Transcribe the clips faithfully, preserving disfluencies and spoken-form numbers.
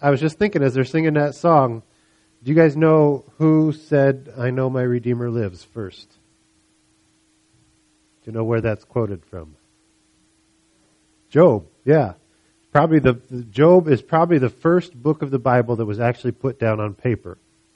I was just thinking as they're singing that song, do you guys know who said, "I know my Redeemer lives" first? Do you know where that's quoted from? Job, yeah. Probably the, the Job is probably the first book of the Bible that was actually put down on paper.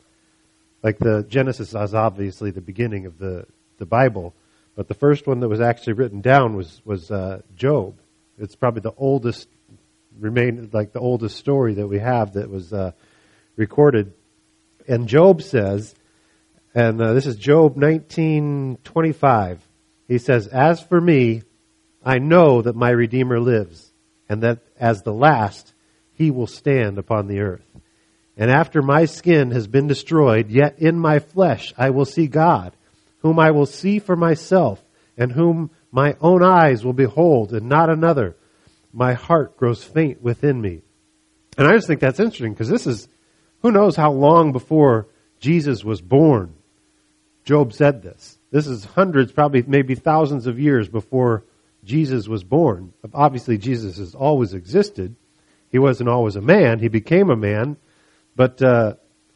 Like the Genesis is obviously the beginning of the, the Bible, but the first one that was actually written down was was uh, Job. It's probably the oldest remain like the oldest story that we have that was uh, recorded. And Job says, and uh, this is Job nineteen twenty-five. He says, "As for me, I know that my Redeemer lives, and that as the last, he will stand upon the earth. And after my skin has been destroyed, yet in my flesh I will see God, whom I will see for myself, and whom my own eyes will behold, and not another. My heart grows faint within me." And I just think that's interesting, because this is, who knows how long before Jesus was born Job said this. This is hundreds, probably maybe thousands of years before Jesus was born. Obviously, Jesus has always existed. He wasn't always a man. He became a man. But uh,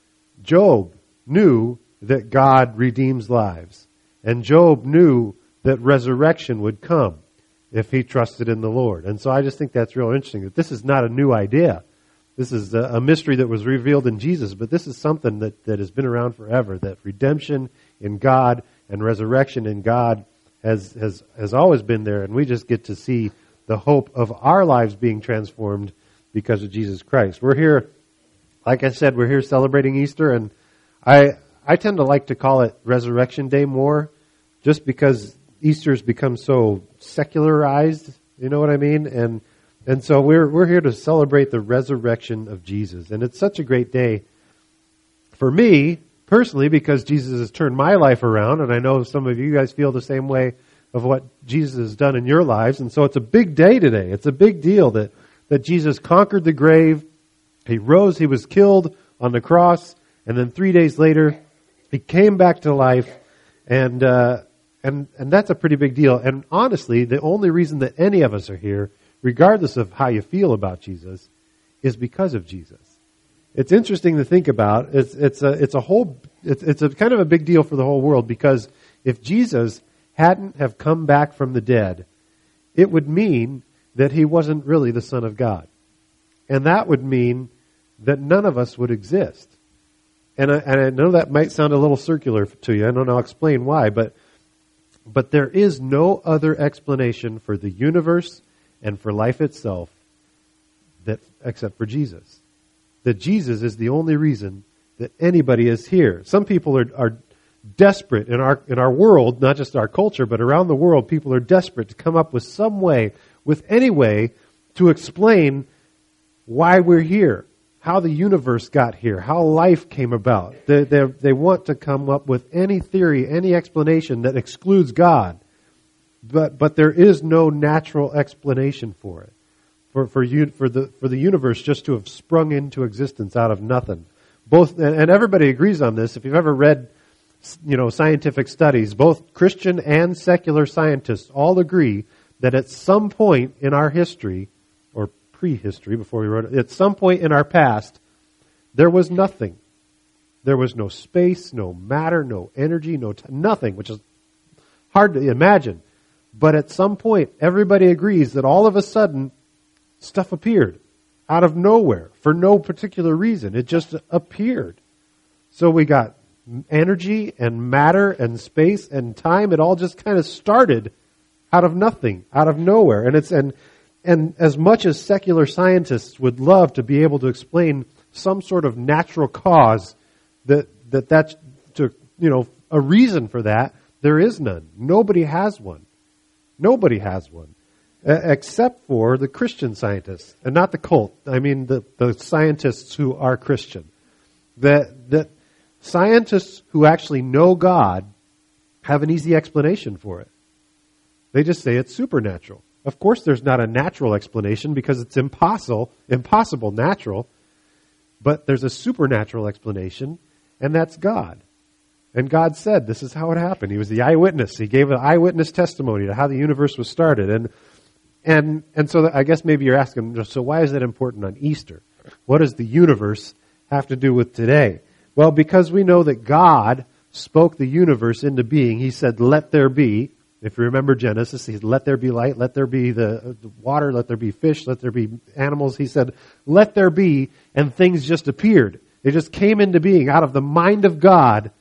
Job knew that God redeems lives. And Job knew that resurrection would come if he trusted in the Lord. And so I just think that's real interesting, that this is not a new idea. This is a, a mystery that was revealed in Jesus, but this is something that, that has been around forever, that redemption in God and resurrection in God has, has, has always been there, and we just get to see the hope of our lives being transformed because of Jesus Christ. We're here, like I said, we're here celebrating Easter, and I I tend to like to call it Resurrection Day more, just because Easter's become so secularized, you know what I mean? And and so we're we're here to celebrate the resurrection of Jesus. And it's such a great day for me, personally, because Jesus has turned my life around, and I know some of you guys feel the same way of what Jesus has done in your lives. And so it's a big day today. It's a big deal that, that Jesus conquered the grave. He rose, he was killed on the cross, and then three days later, he came back to life, and uh, and and that's a pretty big deal. And honestly, the only reason that any of us are here, regardless of how you feel about Jesus, is because of Jesus. It's interesting to think about. It's it's a it's a whole it's it's a kind of a big deal for the whole world, because if Jesus hadn't have come back from the dead, it would mean that he wasn't really the Son of God, and that would mean that none of us would exist. And I, and I know that might sound a little circular to you, and I'll explain why, but but there is no other explanation for the universe and for life itself that except for Jesus. That Jesus is the only reason that anybody is here. Some people are, are desperate in our in our world, not just our culture, but around the world, people are desperate to come up with some way, with any way, to explain why we're here, how the universe got here, how life came about. They, they, they want to come up with any theory, any explanation that excludes God. But but there is no natural explanation for it. For for you for the for the universe just to have sprung into existence out of nothing. Both and, and everybody agrees on this. If you've ever read, you know, scientific studies, both Christian and secular scientists all agree that at some point in our history, or prehistory before we wrote it, at some point in our past, there was nothing. There was no space, no matter, no energy, no t- nothing, which is hard to imagine. But at some point, everybody agrees that all of a sudden, stuff appeared out of nowhere for no particular reason. It just appeared. So we got energy and matter and space and time. It all just kind of started out of nothing, out of nowhere. And it's and and as much as secular scientists would love to be able to explain some sort of natural cause that that that's to you know a reason for that, there is none. Nobody has one. Nobody has one. Except for the Christian scientists, and not the cult. I mean the, the scientists who are Christian. That that scientists who actually know God have an easy explanation for it. They just say it's supernatural. Of course there's not a natural explanation because it's impossible, impossible natural, but there's a supernatural explanation, and that's God. And God said this is how it happened. He was the eyewitness. He gave an eyewitness testimony to how the universe was started. And And and so I guess maybe you're asking, so why is that important on Easter? What does the universe have to do with today? Well, because we know that God spoke the universe into being. He said, let there be. If you remember Genesis, he said, let there be light, let there be the, the water, let there be fish, let there be animals. He said, let there be, and things just appeared. They just came into being. Out of the mind of God,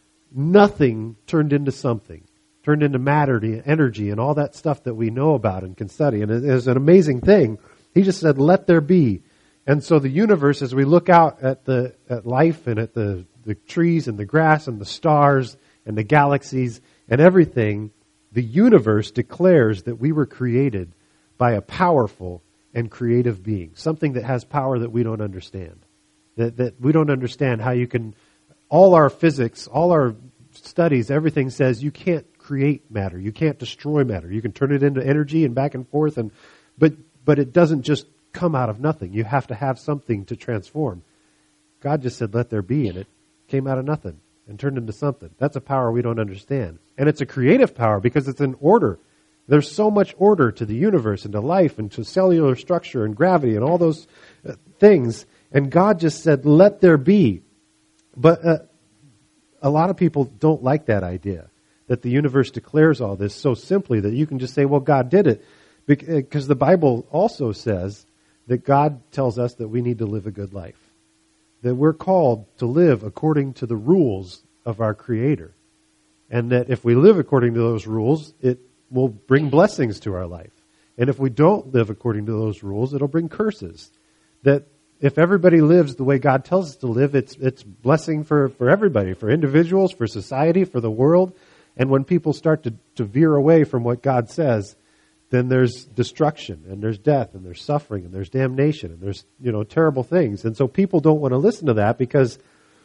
nothing turned into something, turned into matter, energy, and all that stuff that we know about and can study. And it is an amazing thing. He just said, let there be. And so the universe, as we look out at the at life and at the, the trees and the grass and the stars and the galaxies and everything, the universe declares that we were created by a powerful and creative being, something that has power that we don't understand, that, that we don't understand how you can, all our physics, all our studies, everything says you can't create matter, you can't destroy matter, you can turn it into energy and back and forth, and but but it doesn't just come out of nothing. You have to have something to transform. God just said, let there be, and it came out of nothing and turned into something. That's a power we don't understand. And it's a creative power because it's an order. There's so much order to the universe and to life and to cellular structure and gravity and all those uh, things. And God just said, let there be. But uh, a lot of people don't like that idea, that the universe declares all this so simply that you can just say, well, God did it. Because the Bible also says that God tells us that we need to live a good life, that we're called to live according to the rules of our Creator, and that if we live according to those rules, it will bring blessings to our life. And if we don't live according to those rules, it'll bring curses. That if everybody lives the way God tells us to live, it's it's blessing for, for everybody, for individuals, for society, for the world. And when people start to, to veer away from what God says, then there's destruction, and there's death, and there's suffering, and there's damnation, and there's, you know, terrible things. And so people don't want to listen to that, because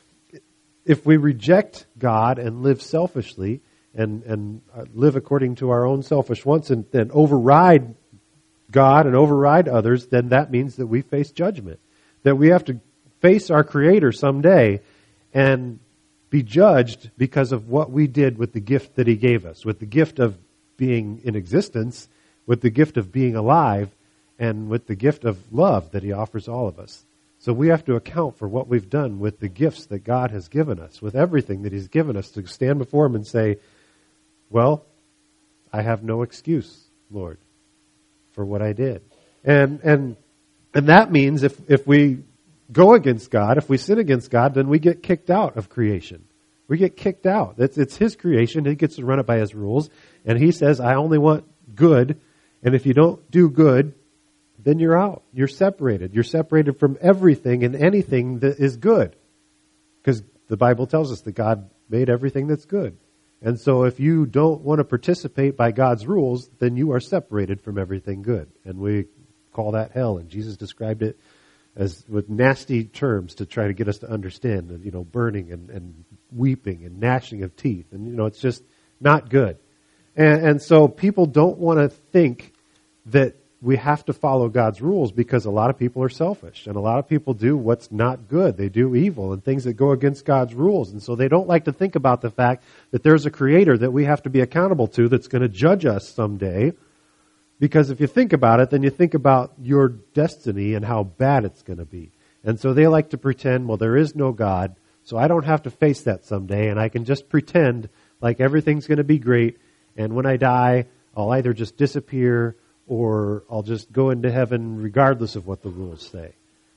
if we reject God and live selfishly and, and live according to our own selfish wants and, and override God and override others, then that means that we face judgment, that we have to face our Creator someday and be judged because of what we did with the gift that He gave us, with the gift of being in existence, with the gift of being alive, and with the gift of love that He offers all of us. So we have to account for what we've done with the gifts that God has given us, with everything that He's given us, to stand before Him and say, well, I have no excuse, Lord, for what I did. And and and that means if, if we go against God, if we sin against God, then we get kicked out of creation. We get kicked out. It's, it's His creation. He gets to run it by His rules. And He says, I only want good. And if you don't do good, then you're out. You're separated. You're separated from everything and anything that is good. Because the Bible tells us that God made everything that's good. And so if you don't want to participate by God's rules, then you are separated from everything good. And we call that hell. And Jesus described it as with nasty terms to try to get us to understand, you know, burning and, and weeping and gnashing of teeth. And, you know, it's just not good. And, and so people don't want to think that we have to follow God's rules, because a lot of people are selfish and a lot of people do what's not good. They do evil and things that go against God's rules. And so they don't like to think about the fact that there's a Creator that we have to be accountable to that's going to judge us someday. Because if you think about it, then you think about your destiny and how bad it's going to be. And so they like to pretend, well, there is no God, so I don't have to face that someday, and I can just pretend like everything's going to be great, and when I die, I'll either just disappear or I'll just go into heaven regardless of what the rules say.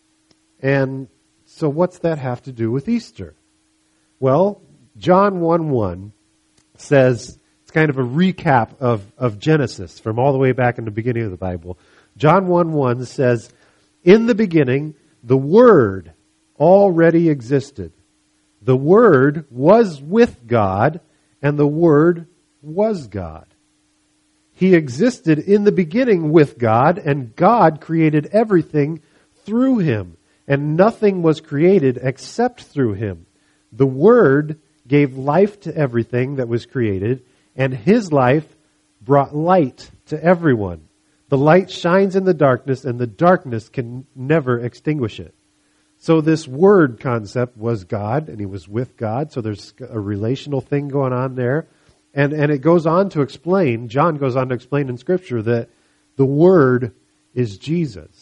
And so what's that have to do with Easter? Well, John one one says, it's kind of a recap of, of Genesis from all the way back in the beginning of the Bible. John one one says, in the beginning, the Word already existed. The Word was with God, and the Word was God. He existed in the beginning with God, and God created everything through Him, and nothing was created except through Him. The Word gave life to everything that was created, and His life brought light to everyone. The light shines in the darkness, and the darkness can never extinguish it. So this Word concept was God, and He was with God, so there's a relational thing going on there. And and it goes on to explain, John goes on to explain in Scripture that the Word is Jesus.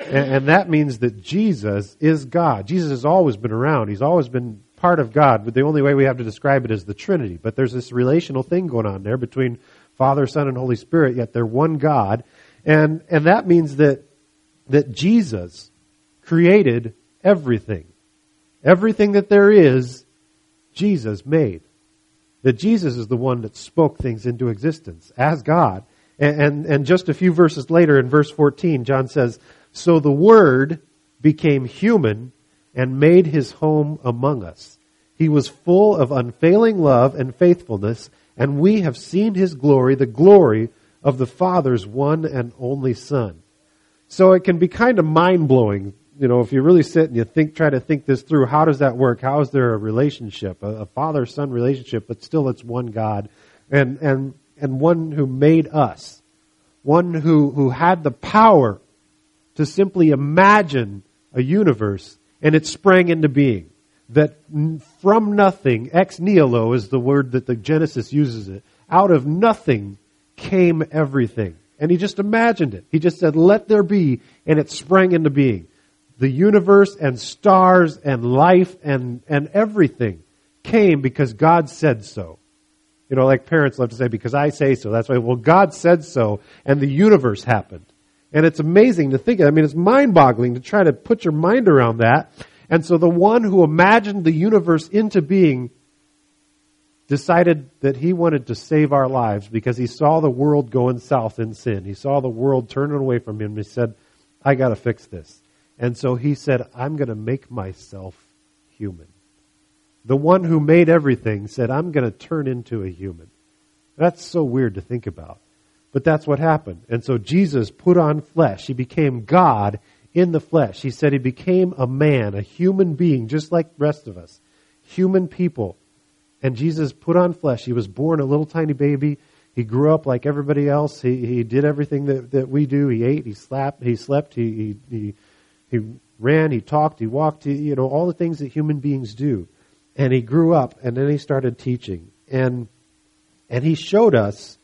And, and that means that Jesus is God. Jesus has always been around. He's always been part of God, but the only way we have to describe it is the Trinity. But there's this relational thing going on there between Father, Son, and Holy Spirit, yet they're one God. And and that means that that Jesus created everything. Everything that there is, Jesus made. That Jesus is the one that spoke things into existence as God. And, and, and just a few verses later in verse fourteen, John says, "So the Word became human and made his home among us. He was full of unfailing love and faithfulness, and we have seen his glory, the glory of the Father's one and only Son." So it can be kind of mind-blowing, you know, if you really sit and you think, try to think this through. How does that work? How is there a relationship, a, a father-son relationship, but still it's one God, and and and one who made us, one who who had the power to simply imagine a universe, and it sprang into being. That from nothing, ex nihilo is the word that the Genesis uses it. Out of nothing came everything. And he just imagined it. He just said, "Let there be," and it sprang into being. The universe and stars and life and, and everything came because God said so. You know, like parents love to say, "Because I say so." That's why, well, God said so, and the universe happened. And it's amazing to think of. I mean, it's mind-boggling to try to put your mind around that. And so the one who imagined the universe into being decided that he wanted to save our lives because he saw the world going south in sin. He saw the world turning away from him. He said, "I got to fix this." And so he said, "I'm going to make myself human." The one who made everything said, "I'm going to turn into a human." That's so weird to think about. But that's what happened. And so Jesus put on flesh. He became God in the flesh. He said he became a man, a human being, just like the rest of us. Human people. And Jesus put on flesh. He was born a little tiny baby. He grew up like everybody else. He he did everything that, that we do. He ate, he slept, he slept, he he he, he ran, he talked, he walked, he, you know, all the things that human beings do. And he grew up, and then he started teaching. And and he showed us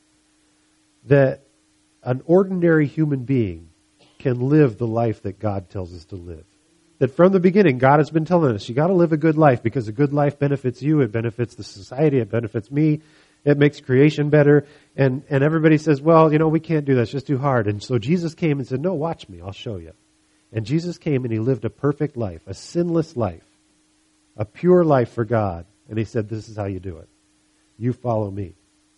that an ordinary human being can live the life that God tells us to live. That from the beginning, God has been telling us, you got to live a good life because a good life benefits you, it benefits the society, it benefits me, it makes creation better. And, and everybody says, well, you know, we can't do that, it's just too hard. And so Jesus came and said, no, watch me, I'll show you. And Jesus came and he lived a perfect life, a sinless life, a pure life for God. And he said, this is how you do it. You follow me.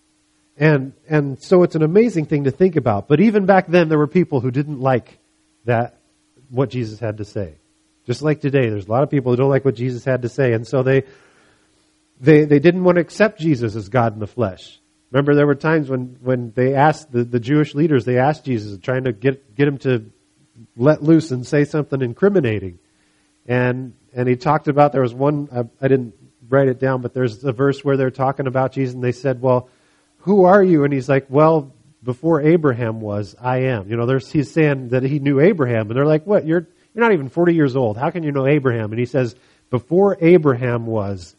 And and so it's an amazing thing to think about. But even back then, there were people who didn't like that, what Jesus had to say. Just like today, there's a lot of people who don't like what Jesus had to say. And so they they they didn't want to accept Jesus as God in the flesh. Remember, there were times when, when they asked, the, the Jewish leaders, they asked Jesus, trying to get get him to let loose and say something incriminating. And and he talked about, there was one, I, I didn't write it down, but there's a verse where they're talking about Jesus, and they said, well, who are you? And he's like, well, before Abraham was, I am. You know, there's, he's saying that he knew Abraham. And they're like, what? You're you're not even forty years old. How can you know Abraham? And he says, before Abraham was,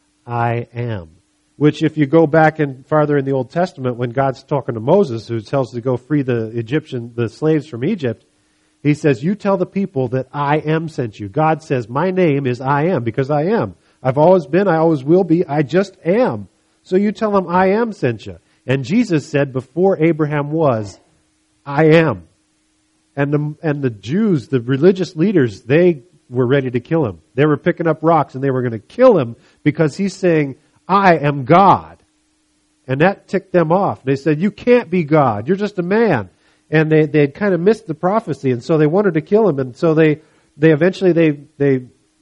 I am. Which if you go back and farther in the Old Testament, when God's talking to Moses, who tells to go free the Egyptian, the slaves from Egypt, he says, you tell the people that I am sent you. God says, my name is I am, because I am. I've always been, I always will be, I just am. So you tell them, I am sent you. And Jesus said, before Abraham was, I am. And the, and the Jews, the religious leaders, they were ready to kill him. They were picking up rocks and they were going to kill him because he's saying, I am God. And that ticked them off. They said, you can't be God. You're just a man. And they, they had kind of missed the prophecy. And so they wanted to kill him. And so they, they eventually, they, they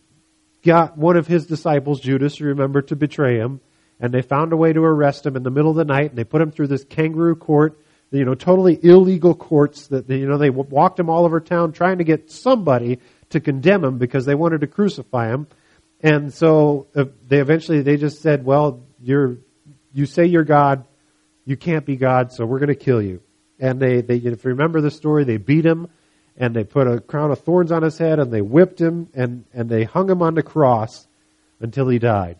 got one of his disciples, Judas, you remember, to betray him. And they found a way to arrest him in the middle of the night, and they put him through this kangaroo court, you know, totally illegal courts that, you know, they walked him all over town trying to get somebody to condemn him because they wanted to crucify him. And so uh, they eventually, they just said, well, you're, you say you're God, you can't be God, so we're going to kill you. And they, they, if you remember the story, they beat him, and they put a crown of thorns on his head, and they whipped him, and, and they hung him on the cross until he died.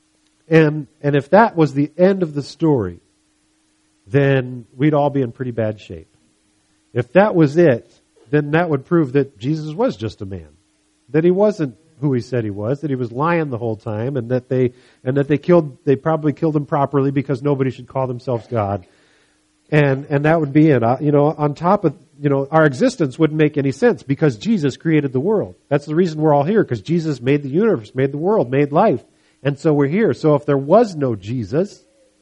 And and if that was the end of the story, then we'd all be in pretty bad shape. If that was it, then that would prove that Jesus was just a man. That he wasn't who he said he was, that he was lying the whole time, and that they and that they killed they probably killed him properly because nobody should call themselves God. And and that would be it. Uh, you know, on top of, you know, our existence wouldn't make any sense because Jesus created the world. That's the reason we're all here, because Jesus made the universe, made the world, made life. And so we're here. So if there was no Jesus,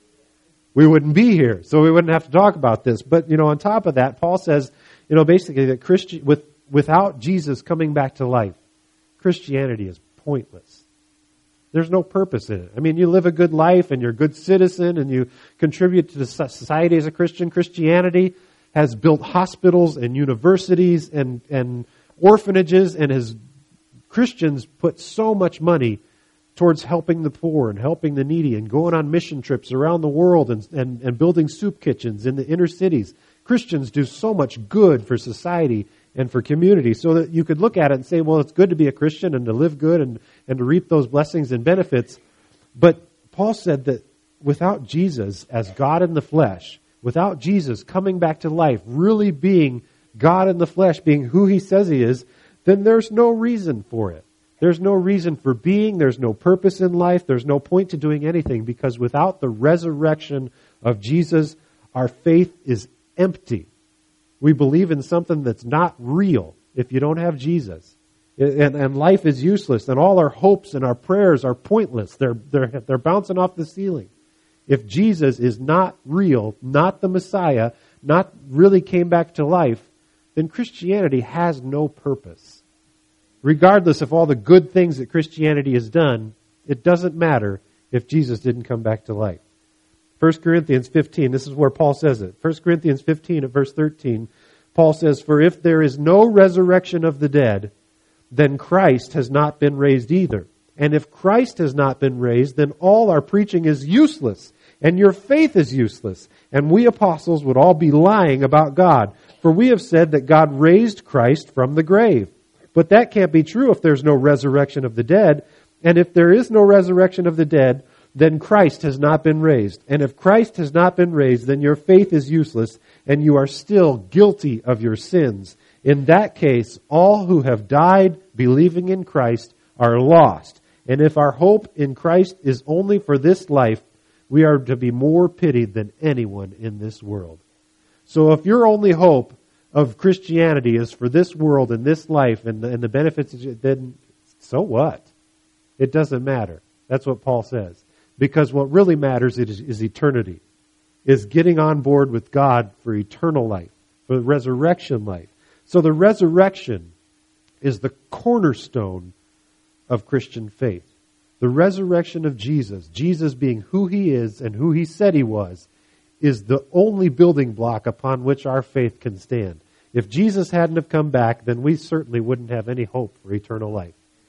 we wouldn't be here. So we wouldn't have to talk about this. But, you know, on top of that, Paul says, you know, basically that Christian, with, without Jesus coming back to life, Christianity is pointless. There's no purpose in it. I mean, you live a good life and you're a good citizen and you contribute to the society as a Christian. Christianity has built hospitals and universities and, and orphanages, and has Christians put so much money towards helping the poor and helping the needy and going on mission trips around the world and, and, and building soup kitchens in the inner cities. Christians do so much good for society and for community, so that you could look at it and say, well, it's good to be a Christian and to live good and, and to reap those blessings and benefits. But Paul said that without Jesus as God in the flesh, without Jesus coming back to life, really being God in the flesh, being who he says he is, then there's no reason for it. There's no reason for being. There's no purpose in life. There's no point to doing anything, because without the resurrection of Jesus, our faith is empty. We believe in something that's not real if you don't have Jesus. And, and life is useless, and all our hopes and our prayers are pointless. They're, they're, they're bouncing off the ceiling. If Jesus is not real, not the Messiah, not really came back to life, then Christianity has no purpose. Regardless of all the good things that Christianity has done, it doesn't matter if Jesus didn't come back to life. First Corinthians fifteen, this is where Paul says it. First Corinthians fifteen at verse thirteen, Paul says, "For if there is no resurrection of the dead, then Christ has not been raised either. And if Christ has not been raised, then all our preaching is useless, and your faith is useless. And we apostles would all be lying about God. For we have said that God raised Christ from the grave. But that can't be true if there's no resurrection of the dead. And if there is no resurrection of the dead, then Christ has not been raised. And if Christ has not been raised, then your faith is useless, and you are still guilty of your sins. In that case, all who have died believing in Christ are lost. And if our hope in Christ is only for this life, we are to be more pitied than anyone in this world." So if your only hope of Christianity is for this world and this life and the, and the benefits, then so what? It doesn't matter. That's what Paul says. Because what really matters is, is eternity, is getting on board with God for eternal life, for resurrection life. So the resurrection is the cornerstone of Christian faith. The resurrection of Jesus, Jesus being who he is and who he said he was, is the only building block upon which our faith can stand. If Jesus hadn't have come back, then we certainly wouldn't have any hope for eternal life.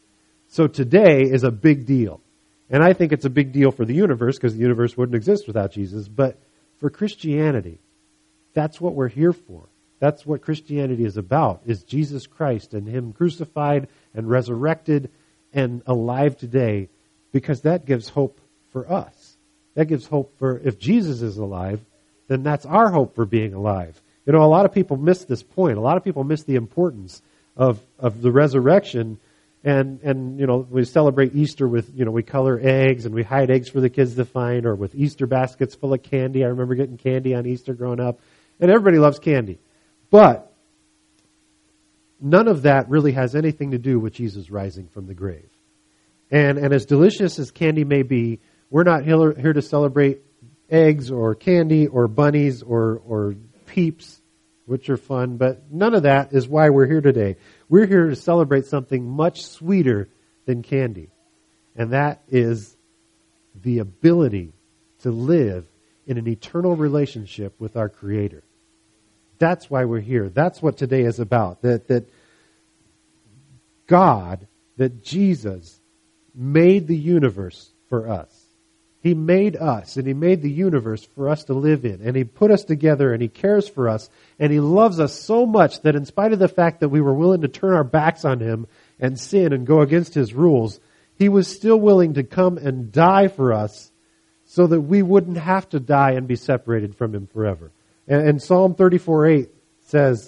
So today is a big deal. And I think it's a big deal for the universe, because the universe wouldn't exist without Jesus. But for Christianity, that's what we're here for. That's what Christianity is about, is Jesus Christ and him crucified and resurrected and alive today, because that gives hope for us. That gives hope for, if Jesus is alive, then that's our hope for being alive. You know, a lot of people miss this point. A lot of people miss the importance of, of the resurrection. And, and, you know, we celebrate Easter with, you know, we color eggs and we hide eggs for the kids to find, or with Easter baskets full of candy. I remember getting candy on Easter growing up. And everybody loves candy. But none of that really has anything to do with Jesus rising from the grave. And, and as delicious as candy may be, we're not here, here to celebrate eggs or candy or bunnies or, or peeps, which are fun, but none of that is why we're here today. We're here to celebrate something much sweeter than candy. And that is the ability to live in an eternal relationship with our Creator. That's why we're here. That's what today is about. That, that God, that Jesus made the universe for us. He made us, and He made the universe for us to live in. And He put us together, and He cares for us, and He loves us so much that in spite of the fact that we were willing to turn our backs on Him and sin and go against His rules, He was still willing to come and die for us so that we wouldn't have to die and be separated from Him forever. And, and Psalm thirty-four eight says,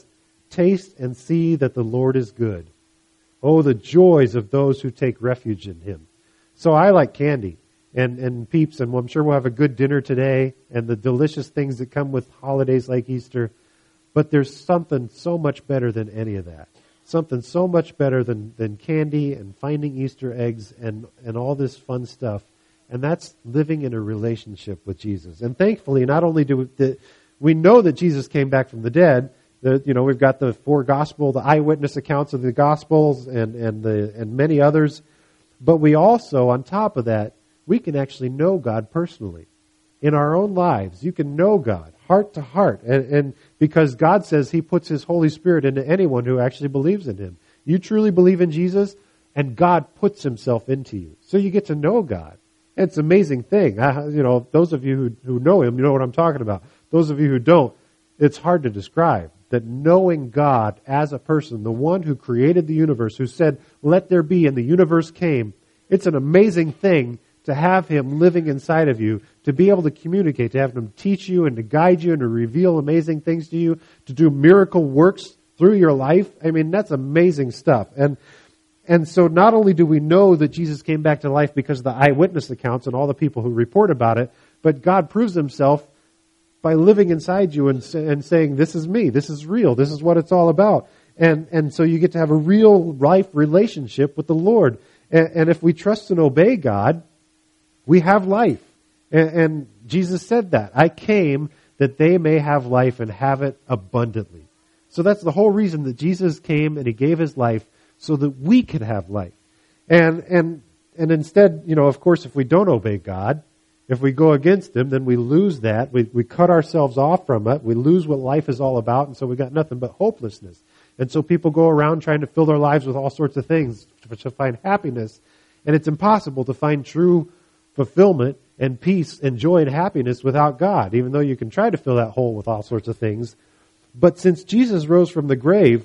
Taste and see that the Lord is good. Oh, the joys of those who take refuge in him. So I like candy and, and Peeps, and I'm sure we'll have a good dinner today and the delicious things that come with holidays like Easter. But there's something so much better than any of that. Something so much better than, than candy and finding Easter eggs and, and all this fun stuff. And that's living in a relationship with Jesus. And thankfully, not only do we, the, we know that Jesus came back from the dead, the, you know, we've got the four gospel, the eyewitness accounts of the gospels and, and the, and many others. But we also, on top of that, we can actually know God personally. In our own lives, you can know God heart to heart. And, and because God says he puts his Holy Spirit into anyone who actually believes in him. You truly believe in Jesus, and God puts himself into you. So you get to know God. It's an amazing thing. I, you know, those of you who, who know him, you know what I'm talking about. Those of you who don't, it's hard to describe. That knowing God as a person, the one who created the universe, who said, let there be, and the universe came, it's an amazing thing to have him living inside of you, to be able to communicate, to have him teach you and to guide you and to reveal amazing things to you, to do miracle works through your life. I mean, that's amazing stuff. And and so not only do we know that Jesus came back to life because of the eyewitness accounts and all the people who report about it, but God proves himself by living inside you and, and saying, this is me, this is real, this is what it's all about. And and so you get to have a real life relationship with the Lord. And, and if we trust and obey God, we have life. And, and Jesus said that. I came that they may have life and have it abundantly. So that's the whole reason that Jesus came and he gave his life so that we could have life. And and and instead, you know, of course, if we don't obey God, if we go against him, then we lose that. We we cut ourselves off from it. We lose what life is all about, and so we got nothing but hopelessness. And so people go around trying to fill their lives with all sorts of things to, to find happiness. And it's impossible to find true fulfillment and peace and joy and happiness without God, even though you can try to fill that hole with all sorts of things. But since Jesus rose from the grave,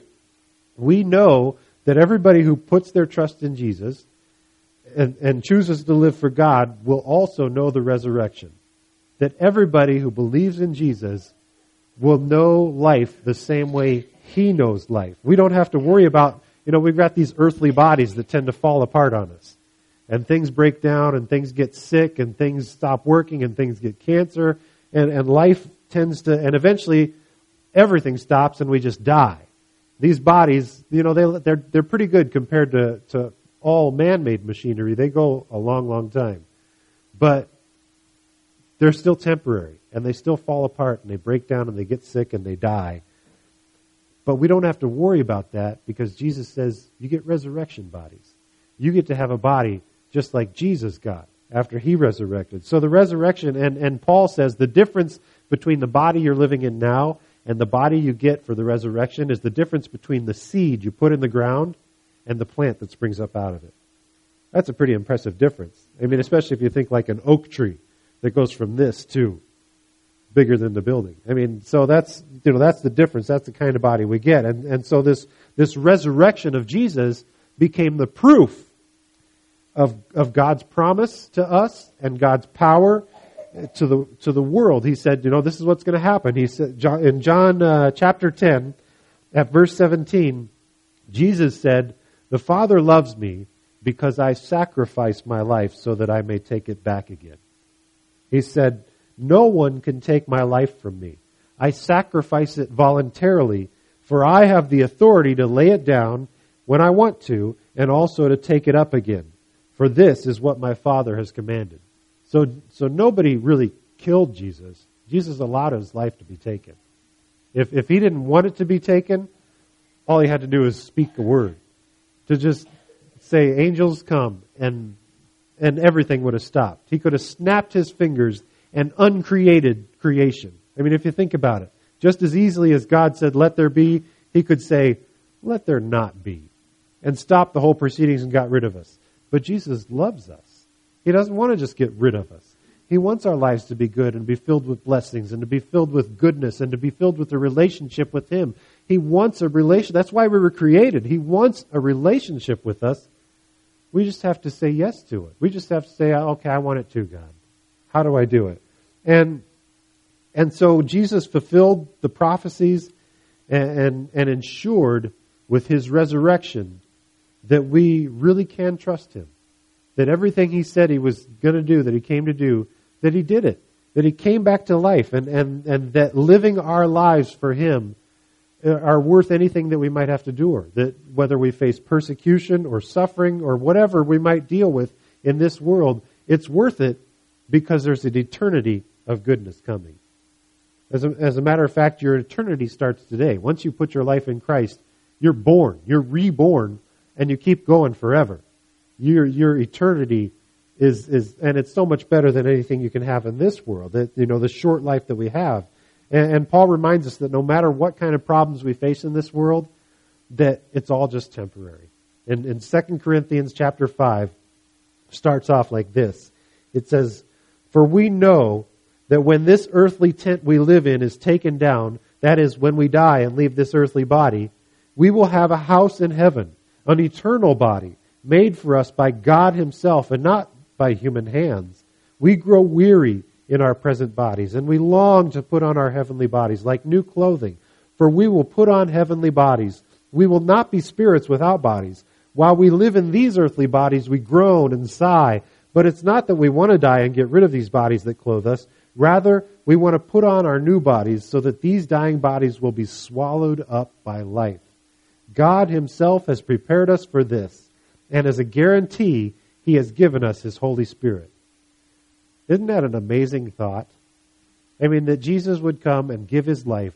we know that everybody who puts their trust in Jesus and, and chooses to live for God will also know the resurrection. That everybody who believes in Jesus will know life the same way he knows life. We don't have to worry about, you know, we've got these earthly bodies that tend to fall apart on us. And things break down and things get sick and things stop working and things get cancer. And, and life tends to, and eventually everything stops and we just die. These bodies, you know, they, they're, they're pretty good compared to, to all man-made machinery. They go a long, long time. But they're still temporary and they still fall apart and they break down and they get sick and they die. But we don't have to worry about that because Jesus says you get resurrection bodies. You get to have a body just like Jesus got after he resurrected. So the resurrection, and, and Paul says the difference between the body you're living in now and the body you get for the resurrection is the difference between the seed you put in the ground and the plant that springs up out of it. That's a pretty impressive difference. I mean, especially if you think like an oak tree that goes from this to bigger than the building. I mean, so that's, you know, that's the difference. That's the kind of body we get. And, and so this, this resurrection of Jesus became the proof of, of God's promise to us and God's power to the, to the world. He said, you know, this is what's going to happen. He said, John, in John uh, chapter ten, at verse seventeen, Jesus said, the Father loves me because I sacrifice my life so that I may take it back again. He said, no one can take my life from me. I sacrifice it voluntarily, for I have the authority to lay it down when I want to, and also to take it up again. For this is what my Father has commanded. So, so nobody really killed Jesus. Jesus allowed his life to be taken. If, if he didn't want it to be taken, all he had to do was speak a word. To just say, angels come, and, and everything would have stopped. He could have snapped his fingers and uncreated creation. I mean, if you think about it, just as easily as God said, let there be, he could say, let there not be, and stop the whole proceedings and got rid of us. But Jesus loves us. He doesn't want to just get rid of us. He wants our lives to be good and be filled with blessings and to be filled with goodness and to be filled with a relationship with him. He wants a relation. That's why we were created. He wants a relationship with us. We just have to say yes to it. We just have to say, okay, I want it too, God. How do I do it? And and so Jesus fulfilled the prophecies and, and, and ensured with his resurrection that we really can trust him. That everything he said he was going to do, that he came to do, that he did it. That he came back to life, and, and, and that living our lives for him are worth anything that we might have to endure. That whether we face persecution or suffering or whatever we might deal with in this world, it's worth it because there's an eternity of goodness coming. As a, as a matter of fact, your eternity starts today. Once you put your life in Christ, you're born, you're reborn, and you keep going forever. Your your eternity is is, and it's so much better than anything you can have in this world. That, you know, the short life that we have, and, and Paul reminds us that no matter what kind of problems we face in this world, that it's all just temporary. And in Second Corinthians chapter five, starts off like this. It says, "For we know that when this earthly tent we live in is taken down, that is, when we die and leave this earthly body, we will have a house in heaven, an eternal body, made for us by God himself and not by human hands. We grow weary in our present bodies, and we long to put on our heavenly bodies like new clothing. For we will put on heavenly bodies. We will not be spirits without bodies. While we live in these earthly bodies, we groan and sigh. But it's not that we want to die and get rid of these bodies that clothe us. Rather, we want to put on our new bodies so that these dying bodies will be swallowed up by life. God himself has prepared us for this, and as a guarantee, he has given us his Holy Spirit." Isn't that an amazing thought? I mean, that Jesus would come and give his life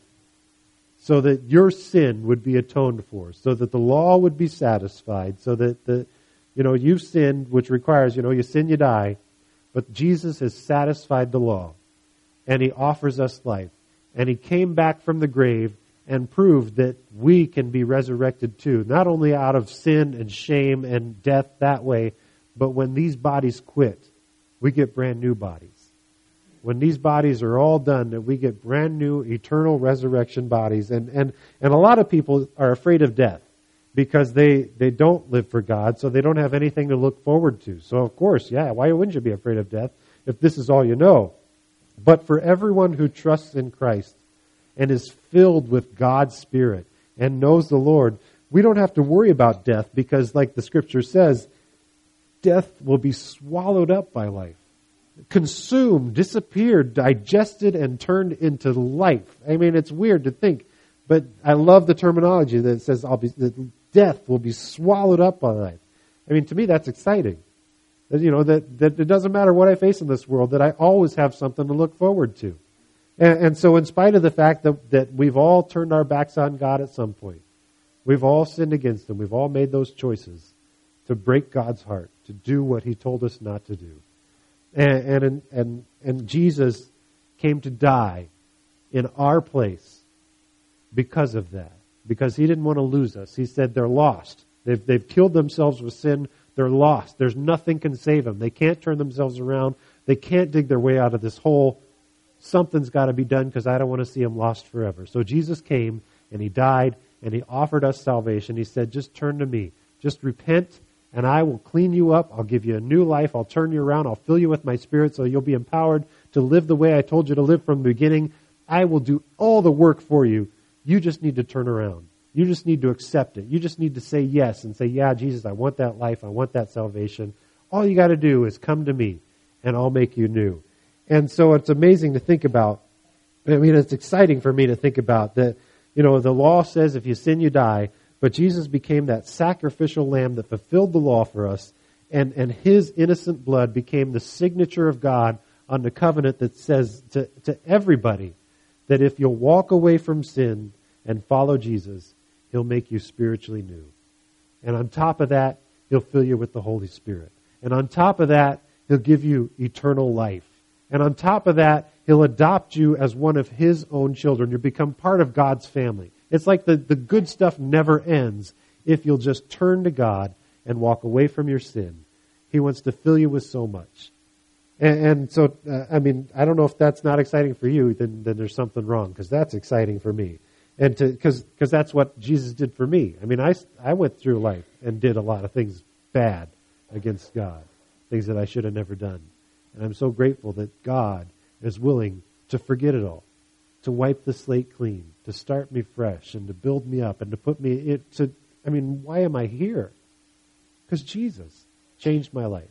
so that your sin would be atoned for, so that the law would be satisfied, so that the, you know, you've sinned, which requires, you know, you sin, you die, but Jesus has satisfied the law, and he offers us life, and he came back from the grave and proved that we can be resurrected too, not only out of sin and shame and death that way, but when these bodies quit, we get brand new bodies. When these bodies are all done, that we get brand new eternal resurrection bodies. And, and, and a lot of people are afraid of death because they, they don't live for God, so they don't have anything to look forward to. So of course, yeah, why wouldn't you be afraid of death if this is all you know? But for everyone who trusts in Christ and is filled with God's Spirit and knows the Lord, we don't have to worry about death because, like the Scripture says, death will be swallowed up by life. Consumed, disappeared, digested, and turned into life. I mean, it's weird to think, but I love the terminology that says I'll be, that death will be swallowed up by life. I mean, to me, that's exciting. That, you know, that, that it doesn't matter what I face in this world, that I always have something to look forward to. And, and so in spite of the fact that, that we've all turned our backs on God at some point, we've all sinned against him, we've all made those choices to break God's heart, to do what he told us not to do. And, and, and, and Jesus came to die in our place because of that. Because he didn't want to lose us. He said they're lost. They've, they've killed themselves with sin. They're lost. There's nothing can save them. They can't turn themselves around. They can't dig their way out of this hole. Something's got to be done because I don't want to see them lost forever. So Jesus came and he died and he offered us salvation. He said, just turn to me. Just repent and I will clean you up. I'll give you a new life. I'll turn you around. I'll fill you with my Spirit so you'll be empowered to live the way I told you to live from the beginning. I will do all the work for you. You just need to turn around. You just need to accept it. You just need to say yes and say, yeah, Jesus, I want that life. I want that salvation. All you got to do is come to me and I'll make you new. And so it's amazing to think about. I mean, it's exciting for me to think about that. You know, the law says if you sin, you die. But Jesus became that sacrificial lamb that fulfilled the law for us. And, and his innocent blood became the signature of God on the covenant that says to, to everybody that if you'll walk away from sin and follow Jesus, he'll make you spiritually new. And on top of that, he'll fill you with the Holy Spirit. And on top of that, he'll give you eternal life. And on top of that, he'll adopt you as one of his own children. You'll become part of God's family. It's like the, the good stuff never ends if you'll just turn to God and walk away from your sin. He wants to fill you with so much. And, and so, uh, I mean, I don't know if that's not exciting for you, then, then there's something wrong, because that's exciting for me. And to, because, because that's what Jesus did for me. I mean, I, I went through life and did a lot of things bad against God, things that I should have never done. And I'm so grateful that God is willing to forget it all, to wipe the slate clean, to start me fresh, and to build me up, and to put me it to. I mean, why am I here? Because Jesus changed my life.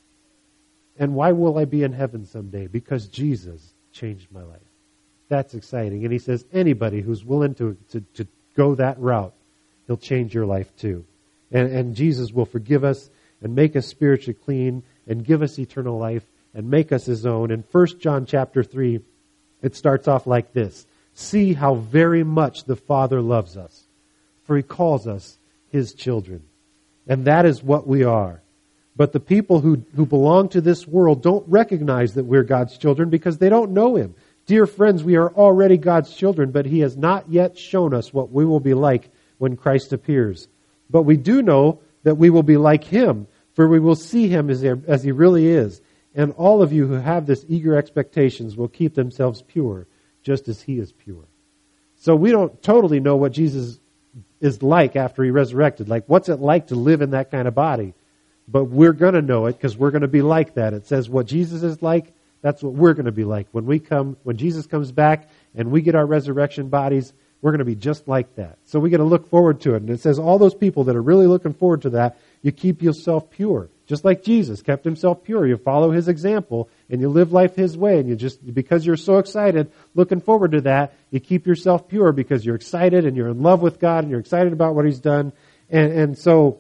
And why will I be in heaven someday? Because Jesus changed my life. That's exciting. And he says anybody who's willing to, to, to go that route, he'll change your life too. And, and Jesus will forgive us and make us spiritually clean and give us eternal life and make us his own. In First John chapter three, it starts off like this. See how very much the Father loves us, for he calls us his children. And that is what we are. But the people who, who belong to this world don't recognize that we're God's children because they don't know him. Dear friends, we are already God's children, but he has not yet shown us what we will be like when Christ appears. But we do know that we will be like him, for we will see him as, as he really is. And all of you who have this eager expectations will keep themselves pure, just as he is pure. So we don't totally know what Jesus is like after he resurrected. Like, what's it like to live in that kind of body? But we're going to know it because we're going to be like that. It says what Jesus is like, that's what we're going to be like. When we come, when Jesus comes back and we get our resurrection bodies, we're going to be just like that. So we got to look forward to it. And it says all those people that are really looking forward to that, you keep yourself pure. Just like Jesus kept himself pure. You follow his example and you live life his way. And you just, because you're so excited, looking forward to that, you keep yourself pure because you're excited and you're in love with God and you're excited about what he's done. And, and so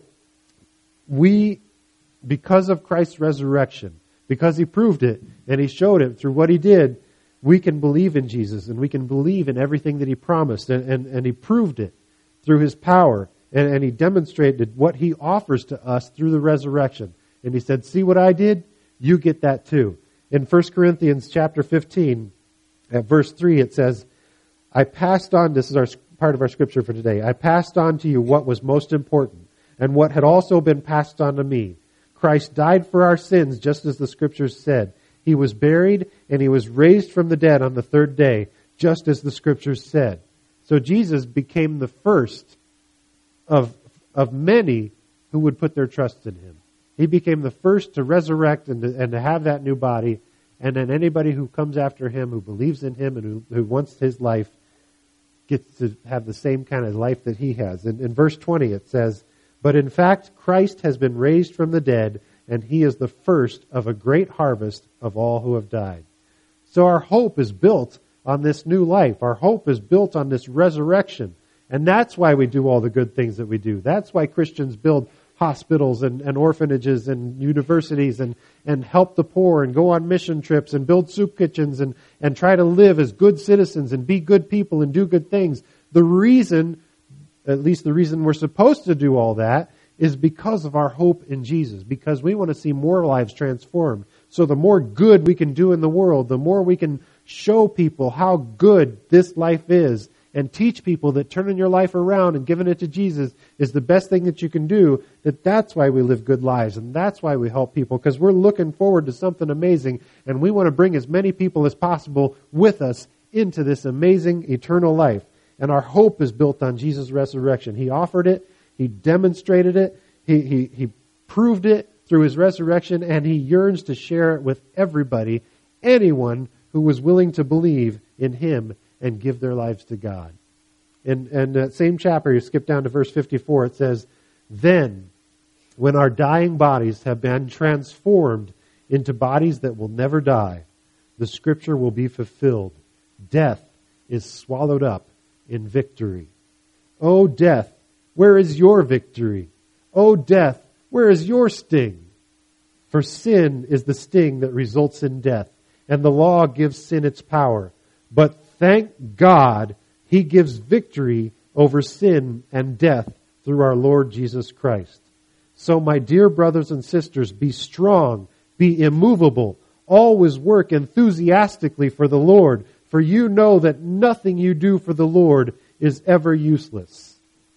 we, because of Christ's resurrection, because he proved it and he showed it through what he did, we can believe in Jesus and we can believe in everything that he promised. And, and, and he proved it through his power. And, and he demonstrated what he offers to us through the resurrection. And he said, see what I did? You get that too. In First Corinthians chapter fifteen, at verse three, it says, I passed on, this is our part of our scripture for today, I passed on to you what was most important and what had also been passed on to me. Christ died for our sins, just as the scriptures said. He was buried and he was raised from the dead on the third day, just as the scriptures said. So Jesus became the first of, of many who would put their trust in him. He became the first to resurrect and to, and to have that new body. And then anybody who comes after him, who believes in him and who, who wants his life, gets to have the same kind of life that he has. In, in verse twenty it says, but in fact, Christ has been raised from the dead, and he is the first of a great harvest of all who have died. So our hope is built on this new life. Our hope is built on this resurrection. And that's why we do all the good things that we do. That's why Christians build hospitals and, and orphanages and universities and, and help the poor and go on mission trips and build soup kitchens and, and try to live as good citizens and be good people and do good things. The reason, at least the reason we're supposed to do all that, is because of our hope in Jesus, because we want to see more lives transformed. So the more good we can do in the world, the more we can show people how good this life is and teach people that turning your life around and giving it to Jesus is the best thing that you can do, that that's why we live good lives and that's why we help people, because we're looking forward to something amazing and we want to bring as many people as possible with us into this amazing eternal life. And our hope is built on Jesus' resurrection. He offered it. He demonstrated it. He, he, he proved it through his resurrection, and he yearns to share it with everybody, anyone who was willing to believe in him and give their lives to God. In, in that same chapter, you skip down to verse fifty-four, it says, then, when our dying bodies have been transformed into bodies that will never die, the scripture will be fulfilled. Death is swallowed up in victory. O death, where is your victory? O death, where is your sting? For sin is the sting that results in death, and the law gives sin its power. But thank God, he gives victory over sin and death through our Lord Jesus Christ. So my dear brothers and sisters, be strong, be immovable, always work enthusiastically for the Lord, for you know that nothing you do for the Lord is ever useless.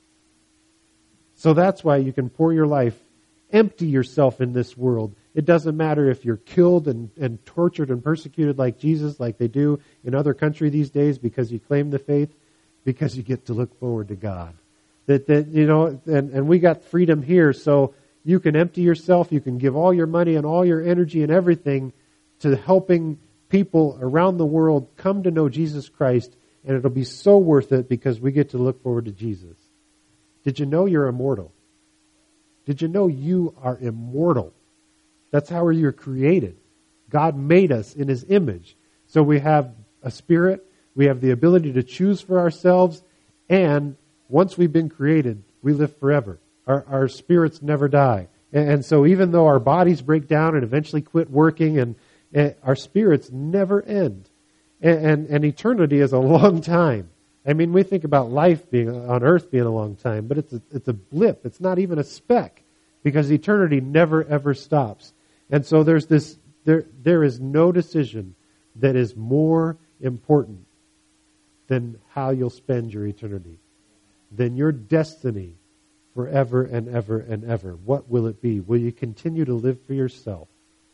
So that's why you can pour your life, empty yourself in this world. It doesn't matter if you're killed and, and tortured and persecuted like Jesus, like they do in other countries these days because you claim the faith, because you get to look forward to God. That, that you know, and, and we got freedom here, so you can empty yourself, you can give all your money and all your energy and everything to helping people around the world come to know Jesus Christ And it'll be so worth it because we get to look forward to Jesus. Did you know you're immortal? Did you know you are immortal? That's how you're created. God made us in His image. So we have a spirit, we have the ability to choose for ourselves, and once we've been created, we live forever. Our, our spirits never die. And, and so even though our bodies break down and eventually quit working, and, and our spirits never end. And, and, and eternity is a long time. I mean, we think about life being on earth being a long time, but it's a, it's a blip. It's not even a speck, because eternity never ever stops. And so there's this, there, there is no decision that is more important than how you'll spend your eternity, than your destiny forever and ever and ever. What will it be? Will you continue to live for yourself,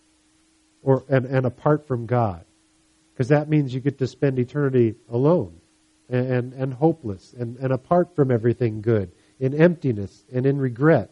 or and, and apart from God? Because that means you get to spend eternity alone and, and, and hopeless and, and apart from everything good, in emptiness and in regret.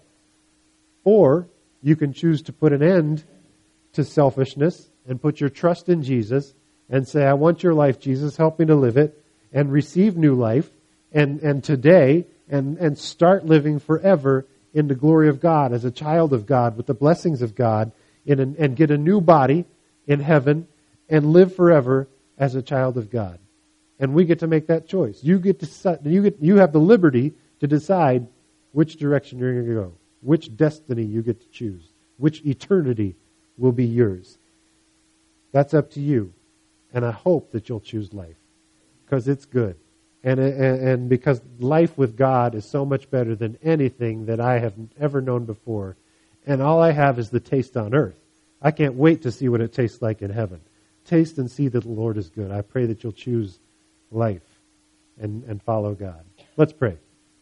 Or you can choose to put an end to selfishness and put your trust in Jesus and say, I want your life, Jesus, help me to live it, and receive new life and, and today and, and start living forever in the glory of God as a child of God with the blessings of God, in an, and get a new body in heaven and live forever as a child of God. And we get to make that choice. You get to you get you have the liberty to decide which direction you're going to go, which destiny you get to choose, which eternity will be yours. That's up to you. And I hope that you'll choose life, because it's good. And, and, and because life with God is so much better than anything that I have ever known before. And all I have is the taste on earth. I can't wait to see what it tastes like in heaven. Taste and see that the Lord is good. I pray that you'll choose life and, and follow God. Let's pray.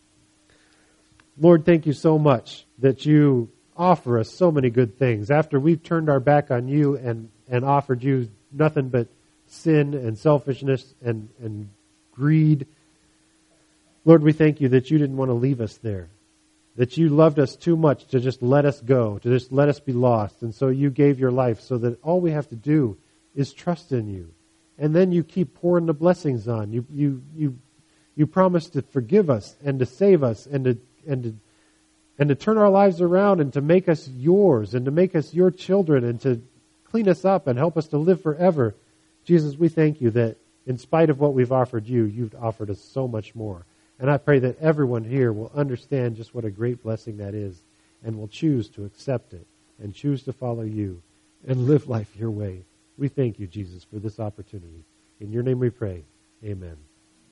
Lord, thank you so much that you offer us so many good things. After we've turned our back on you and, and offered you nothing but sin and selfishness and, and greed, Lord, we thank you that you didn't want to leave us there, that you loved us too much to just let us go, to just let us be lost. And so you gave your life so that all we have to do is trust in you. And then you keep pouring the blessings on. You you you you promise to forgive us and to save us and to and to and to turn our lives around and to make us yours and to make us your children and to clean us up and help us to live forever. Jesus, we thank you that in spite of what we've offered you, you've offered us so much more. And I pray that everyone here will understand just what a great blessing that is and will choose to accept it and choose to follow you and live life your way. We thank you, Jesus, for this opportunity. In your name we pray. Amen.